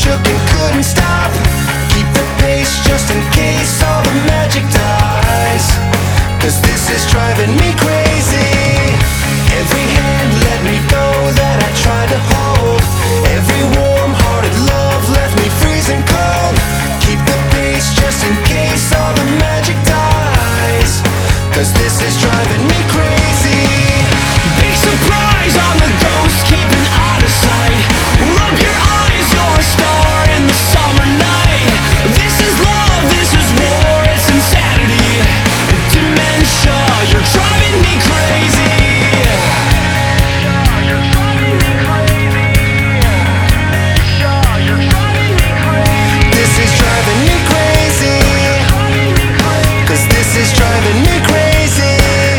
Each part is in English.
shook and couldn't stop. Keep the pace just in case all the magic dies. 'Cause this is driving me crazy. Every hand let me go that I tried to hold. Every warm-hearted love left me freezing cold. Keep the pace just in case all the magic dies. 'Cause this is driving me crazy. Big surprise on the ghost, keeping out of sight. Rub your eyes, you're a star in the summer night. This is love, this is war, it's insanity. Dementia, you're driving me crazy. This is driving me crazy. 'Cause this is driving me crazy.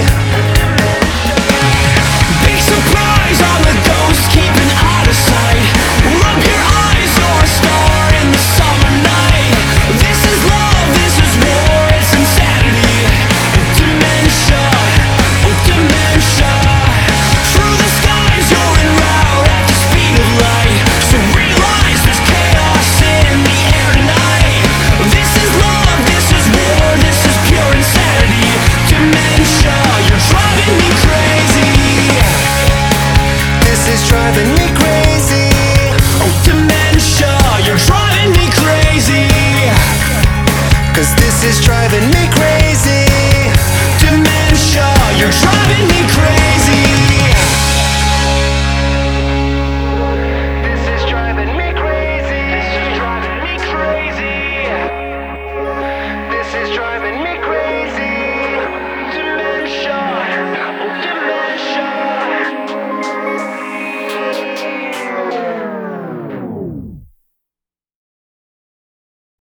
Big surprise on the ghost, keeping out of sight. Rub your eyes, you're a star in the summer night. This is love, this is war, it's insanity. Dementia, dementia. Through the skies, you're en route at the speed of light. So realize there's chaos in the air tonight. This is love, this is war, this is pure insanity. Dementia, you're driving me crazy. This is driving me crazy. Oh, dementia, you're driving me crazy. 'Cause this is driving me